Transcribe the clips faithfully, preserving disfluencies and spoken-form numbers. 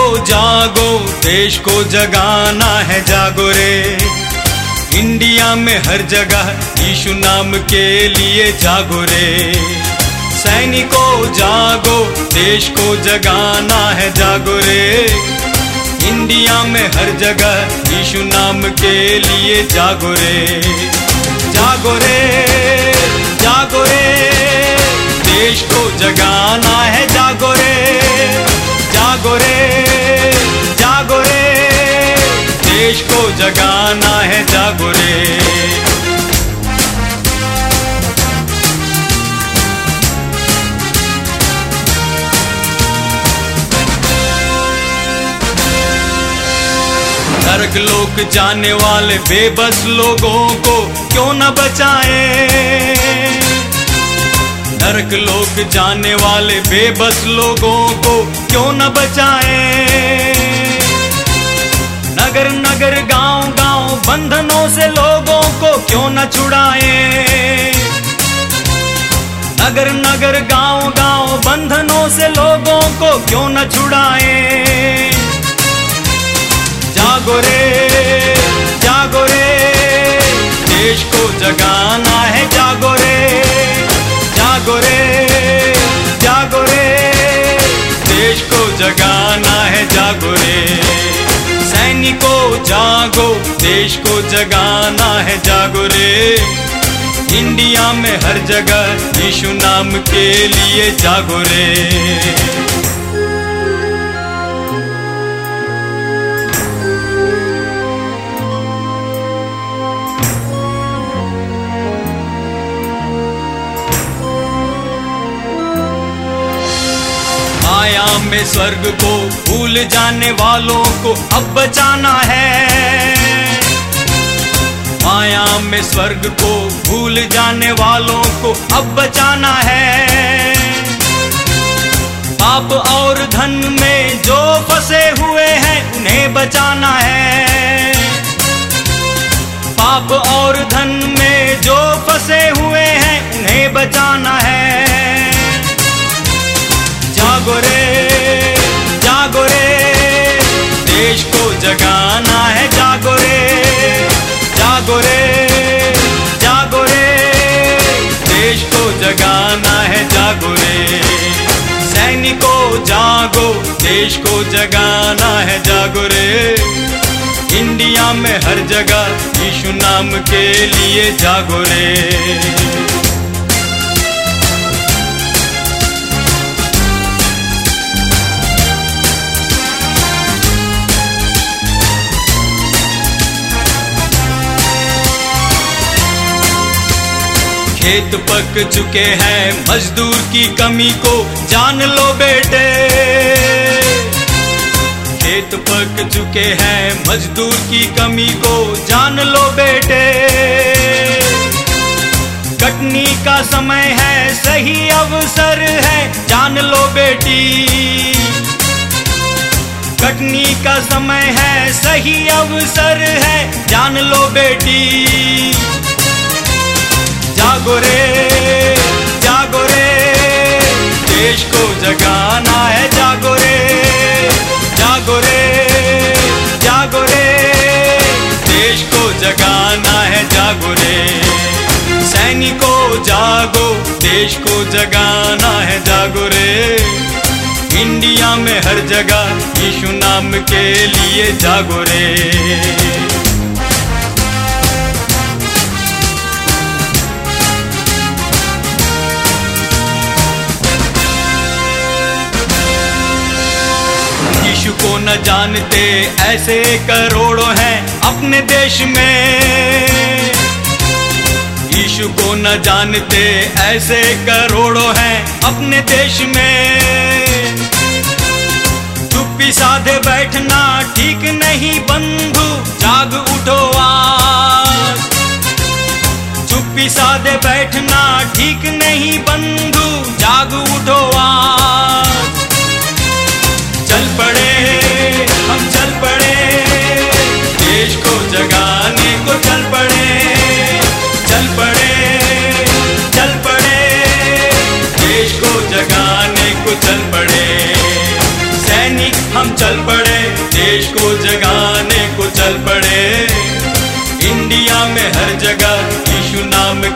जागो, देश को जगाना है, जागो रे। इंडिया में हर जगह यीशु नाम के लिए जागो रे। सैनिकों जागो, देश को जगाना है, जागो रे। इंडिया में हर जगह यीशु नाम के लिए जागो रे। जागो रे, जागो रे, देश को जगाना है, जागो रे। जागो रे, जागो रे, देश को जगाना है, जागो रे। नरक लोक जाने वाले बेबस लोगों को क्यों न बचाएं। नरक लोक जाने वाले बेबस लोगों को क्यों न बचाएं। नगर नगर गांव गांव बंधनों से लोगों को क्यों न छुड़ाएं। नगर नगर गांव गांव बंधनों से लोगों को क्यों न छुड़ाएं। जागो रे, जागो रे, देश को जगाना है, जागो रे। जागो रे, जागो रे, देश को जगाना है, जागो रे। सैनिकों जागो, देश को जगाना है, जागो रे। इंडिया में हर जगह यीशु नाम के लिए जागो रे। माया में स्वर्ग को भूल जाने वालों को अब बचाना है। माया में स्वर्ग को भूल जाने वालों को अब बचाना है। पाप और धन में जो फंसे हुए हैं उन्हें बचाना है। पाप और धन में जो फंसे हुए हैं उन्हें बचाना है। जागो रे, जागो रे, देश को जगाना है, जागो रे। जागो रे, जागो रे, देश को जगाना है, जागो रे। सैनिकों जागो, देश को जगाना है, जागो रे। इंडिया में हर जगह यीशु नाम के लिए जागो रे। खेत पक चुके हैं, मजदूर की कमी को जान लो बेटे। खेत पक चुके हैं, मजदूर की कमी को जान लो बेटे। कटनी का समय है, सही अवसर है, जान लो बेटी। कटनी का समय है, सही अवसर है, जान लो बेटी। जागो रे, जागो रे, देश को जगाना है, जागो रे। जागो रे, जागो रे, देश को जगाना है, जागो रे। सैनिकों जागो, देश को जगाना है, जागो रे। इंडिया में हर जगह यीशु नाम के लिए जागो रे। यीशु को न जानते ऐसे करोड़ों हैं अपने देश में। यीशु को न जानते ऐसे करोड़ों हैं अपने देश में। चुप्पी साधे बैठना ठीक नहीं बंधु, जाग उठो आज। चुप्पी साधे बैठना ठीक नहीं बंधु, जाग उठो आज। चल पड़े, हम चल पड़े, देश को जगाने को चल पड़े। चल पड़े, चल पड़े, देश को जगाने को चल पड़े। सैनिक हम चल पड़े।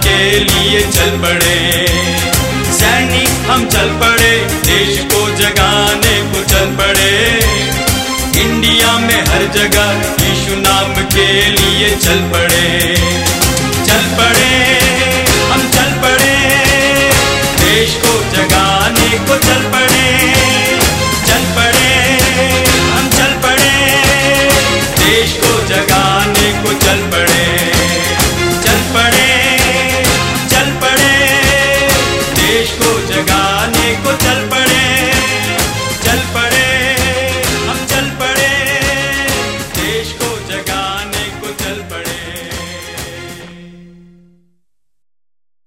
के लिए चल पड़े। सैनिक हम चल पड़े, देश को जगाने को चल पड़े। इंडिया में हर जगह यीशु नाम के लिए चल पड़े। चल पड़े, हम चल पड़े, देश को जगाने को चल पड़े। चल पड़े, हम चल पड़े, देश को जगाने को चल पड़े।